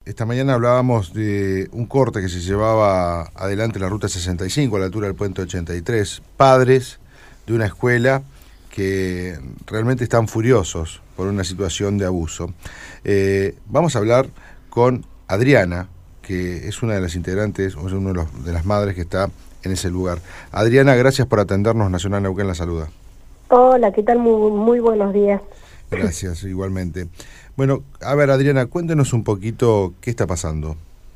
esta mañana hablábamos de un corte que se llevaba adelante en la Ruta 65 a la altura del Puente 83. Padres de una escuela que realmente están furiosos por una situación de abuso. Vamos a hablar con Adriana, que es una de las integrantes, o es una de las madres que está en ese lugar. Adriana, gracias por atendernos. Nacional Neuquén la saluda. Hola, ¿qué tal? Muy buenos días. Gracias, igualmente. Bueno, a ver, Adriana, cuéntenos un poquito qué está pasando.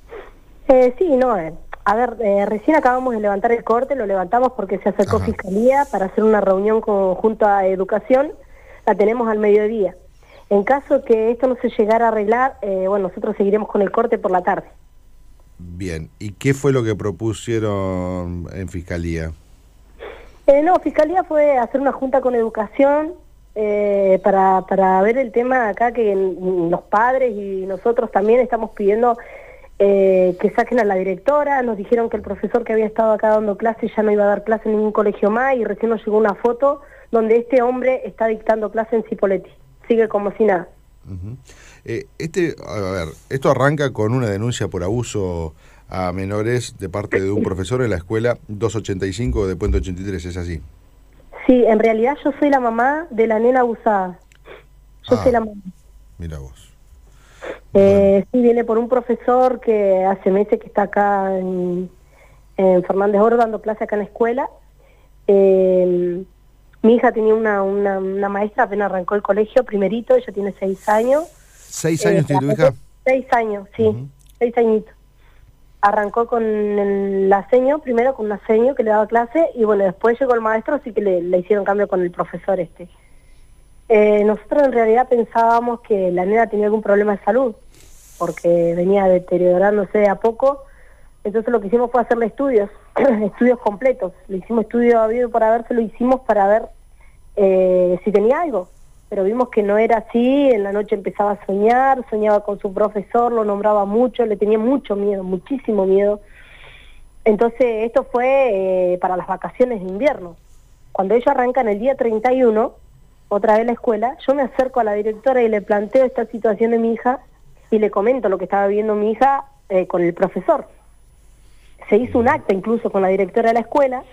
Recién acabamos de levantar el corte, lo levantamos porque se acercó Fiscalía para hacer una reunión junto a Educación, la tenemos al mediodía. En caso que esto no se llegara a arreglar, nosotros seguiremos con el corte por la tarde. Bien, ¿y qué fue lo que propusieron en Fiscalía? Fiscalía fue hacer una junta con Educación para ver el tema acá, que los padres y nosotros también estamos pidiendo que saquen a la directora. Nos dijeron que el profesor que había estado acá dando clases ya no iba a dar clase en ningún colegio más, y recién nos llegó una foto donde este hombre está dictando clase en Cipolletti. Sigue como si nada. Esto arranca con una denuncia por abuso a menores de parte de un profesor en la escuela 285 de Puente 83, ¿es así? Sí, en realidad yo soy la mamá de la nena abusada. Yo soy la mamá. Mira vos. Sí, viene por un profesor que hace meses que está acá en Fernández Oro dando clase acá en la escuela. Mi hija tenía una maestra, apenas arrancó el colegio, primerito, ella tiene 6 años. ¿6 años tiene tu hija? 6 años, sí, 6 añitos. Arrancó con la seño, primero con una seño que le daba clase, y bueno, después llegó el maestro, así que le hicieron cambio con el profesor este. Nosotros en realidad pensábamos que la nena tenía algún problema de salud, porque venía deteriorándose de a poco. Entonces lo que hicimos fue hacerle estudios, estudios completos. Le hicimos estudio habido para ver, se lo hicimos para ver si tenía algo. Pero vimos que no era así. En la noche empezaba a soñar, soñaba con su profesor, lo nombraba mucho, le tenía mucho miedo, muchísimo miedo. Entonces esto fue para las vacaciones de invierno. Cuando ellos arrancan el día 31, otra vez la escuela, yo me acerco a la directora y le planteo esta situación de mi hija y le comento lo que estaba viviendo mi hija con el profesor. Se hizo un acta incluso con la directora de la escuela.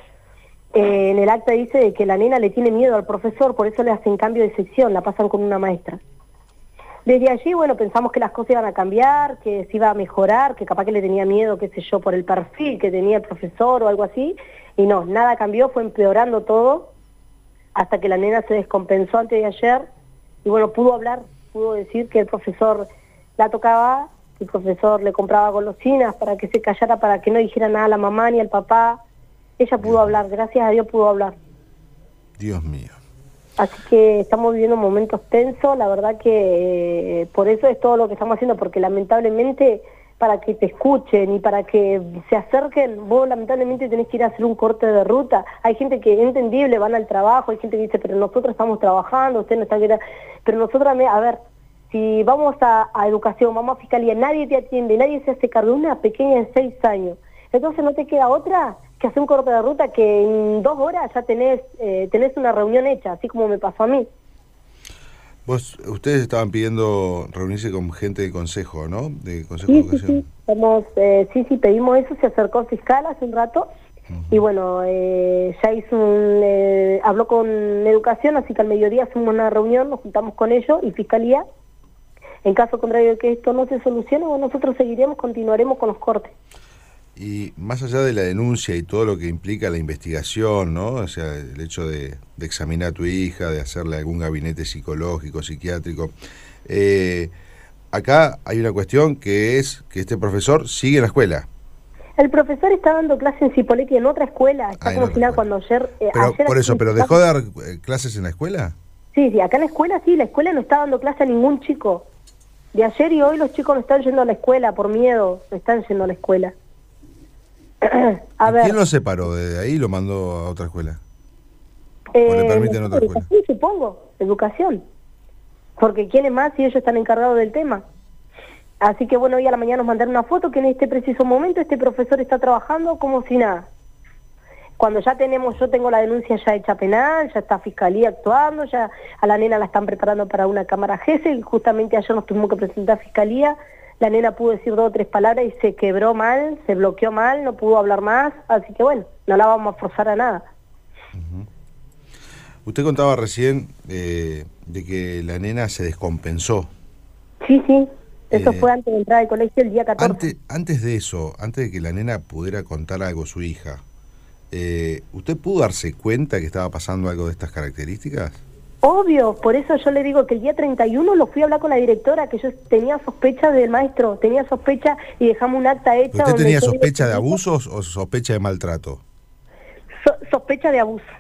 En el acta dice de que la nena le tiene miedo al profesor, por eso le hacen cambio de sección, la pasan con una maestra. Desde allí, pensamos que las cosas iban a cambiar, que se iba a mejorar, que capaz que le tenía miedo, qué sé yo, por el perfil que tenía el profesor o algo así, y no, nada cambió, fue empeorando todo, hasta que la nena se descompensó antes de ayer, y pudo hablar, pudo decir que el profesor la tocaba, que el profesor le compraba golosinas para que se callara, para que no dijera nada a la mamá ni al papá. Ella pudo hablar, gracias a Dios pudo hablar. Dios mío. Así que estamos viviendo momentos tensos, la verdad que por eso es todo lo que estamos haciendo, porque lamentablemente para que te escuchen y para que se acerquen, vos lamentablemente tenés que ir a hacer un corte de ruta. Hay gente que es entendible, van al trabajo, hay gente que dice, pero nosotros estamos trabajando, usted no está... Pero nosotros, a ver, si vamos a educación, vamos a fiscalía, nadie te atiende, nadie se hace cargo de una pequeña de 6 años. Entonces no te queda otra que hacer un corte de ruta, que en 2 horas ya tenés una reunión hecha, así como me pasó a mí. Ustedes estaban pidiendo reunirse con gente de consejo, ¿no? De Consejo de Educación. Sí, pedimos eso, se acercó el fiscal hace un rato, y ya hizo habló con Educación, así que al mediodía hacemos una reunión, nos juntamos con ellos y Fiscalía. En caso contrario de que esto no se solucione, nosotros continuaremos con los cortes. Y más allá de la denuncia y todo lo que implica la investigación, ¿no? O sea, el hecho de examinar a tu hija, de hacerle algún gabinete psicológico, psiquiátrico, acá hay una cuestión que es que este profesor sigue en la escuela. El profesor está dando clases en Cipolletti en otra escuela, está como si nada cuando ayer... ¿Pero dejó de dar clases en la escuela? Sí, acá en la escuela sí, la escuela no está dando clase a ningún chico. De ayer y hoy los chicos no están yendo a la escuela por miedo, no están yendo a la escuela. ¿Quién lo separó de ahí y lo mandó a otra escuela? ¿O le permiten otra escuela? Sí, supongo, Educación. Porque ¿quién es más si ellos están encargados del tema? Así que hoy a la mañana nos mandaron una foto que en este preciso momento este profesor está trabajando como si nada. Cuando yo tengo la denuncia ya hecha penal, ya está Fiscalía actuando, ya a la nena la están preparando para una cámara GESEL, justamente ayer nos tuvimos que presentar a Fiscalía, la nena pudo decir 2 o 3 palabras y se quebró mal, se bloqueó mal, no pudo hablar más, así que bueno, no la vamos a forzar a nada. Usted contaba recién de que la nena se descompensó. Sí, eso fue antes de entrar al colegio el día 14. Antes de eso, antes de que la nena pudiera contar algo a su hija, ¿usted pudo darse cuenta que estaba pasando algo de estas características? Obvio, por eso yo le digo que el día 31 lo fui a hablar con la directora, que yo tenía sospecha del maestro, tenía sospecha y dejamos un acta hecha. ¿Usted tenía sospecha de abusos o sospecha de maltrato? Sospecha de abuso,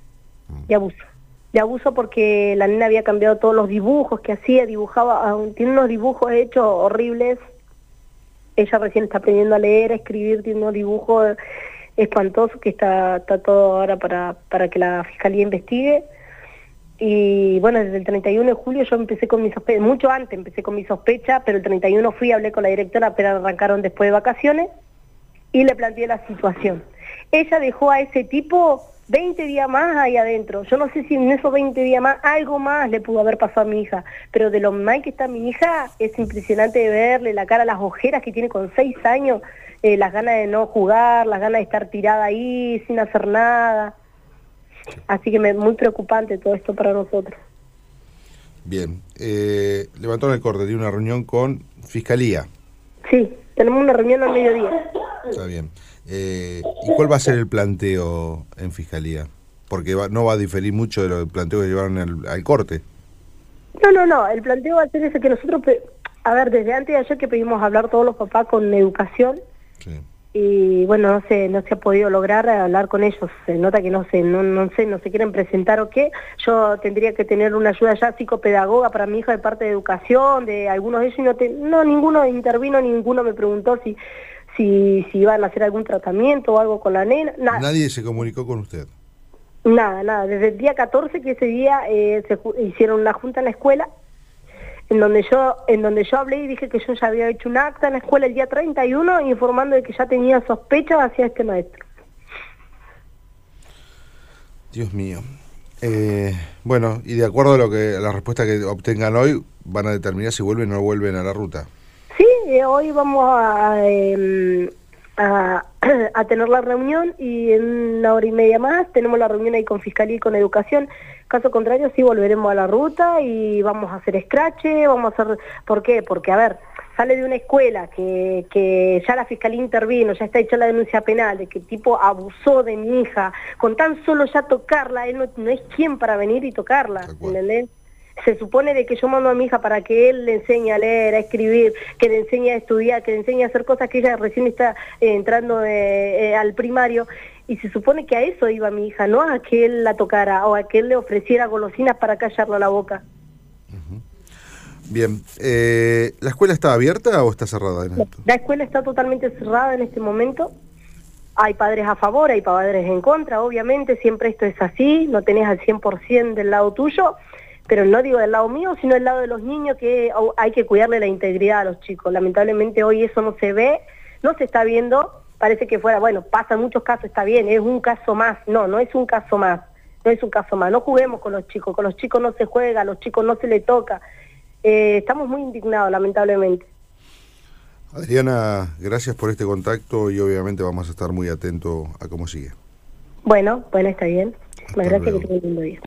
de abuso porque la nena había cambiado todos los dibujos que hacía, tiene unos dibujos hechos horribles, ella recién está aprendiendo a leer, a escribir, tiene unos dibujos espantosos que está todo ahora para que la fiscalía investigue. Y bueno, desde el 31 de julio yo empecé con mi sospecha, mucho antes empecé con mi sospecha, pero el 31 fui, hablé con la directora, pero arrancaron después de vacaciones, y le planteé la situación. Ella dejó a ese tipo 20 días más ahí adentro. Yo no sé si en esos 20 días más algo más le pudo haber pasado a mi hija, pero de lo mal que está mi hija, es impresionante de verle la cara, las ojeras que tiene con 6 años, las ganas de no jugar, las ganas de estar tirada ahí sin hacer nada. Así que muy preocupante todo esto para nosotros. Bien, levantaron el corte, tiene una reunión con Fiscalía. Sí, tenemos una reunión al mediodía. Está bien. ¿Y cuál va a ser el planteo en Fiscalía? Porque no va a diferir mucho de los planteos que llevaron al corte. No, el planteo va a ser ese que nosotros, a ver, desde antes de ayer que pedimos hablar todos los papás con educación. Sí. Y bueno, no se ha podido lograr hablar con ellos, se nota que no se quieren presentar o qué. Yo tendría que tener una ayuda ya psicopedagoga para mi hija de parte de educación, de algunos de ellos, y ninguno intervino, ninguno me preguntó si iban a hacer algún tratamiento o algo con la nena, nada. ¿Nadie se comunicó con usted? Nada, desde el día 14 que ese día hicieron una junta en la escuela, en donde yo hablé y dije que yo ya había hecho un acta en la escuela el día 31 informando de que ya tenía sospechas hacia este maestro. Dios mío. Bueno, y de acuerdo a la respuesta que obtengan hoy, van a determinar si vuelven o no vuelven a la ruta. Sí, hoy vamos a tener la reunión y en 1 hora y media más tenemos la reunión ahí con Fiscalía y con Educación. Caso contrario, sí volveremos a la ruta y vamos a hacer escrache, ¿por qué? Porque, a ver, sale de una escuela que ya la Fiscalía intervino, ya está hecha la denuncia penal, de que el tipo abusó de mi hija, con tan solo ya tocarla, él no es quien para venir y tocarla, ¿entendés? Se supone de que yo mando a mi hija para que él le enseñe a leer, a escribir, que le enseñe a estudiar, que le enseñe a hacer cosas que ella recién está entrando al primario, y se supone que a eso iba mi hija, no a que él la tocara o a que él le ofreciera golosinas para callarle la boca. Bien, ¿la escuela está abierta o está cerrada? La escuela está totalmente cerrada en este momento. Hay padres a favor, hay padres en contra, obviamente, siempre esto es así, no tenés al 100% del lado tuyo, pero no digo del lado mío, sino del lado de los niños, que hay que cuidarle la integridad a los chicos. Lamentablemente hoy eso no se ve, no se está viendo, parece que fuera, bueno, pasan muchos casos, está bien, es un caso más. No es un caso más, no juguemos con los chicos no se juega, a los chicos no se les toca. Estamos muy indignados, lamentablemente. Adriana, gracias por este contacto y obviamente vamos a estar muy atentos a cómo sigue. Bueno, está bien. Muchísimas gracias, que tengan un lindo día.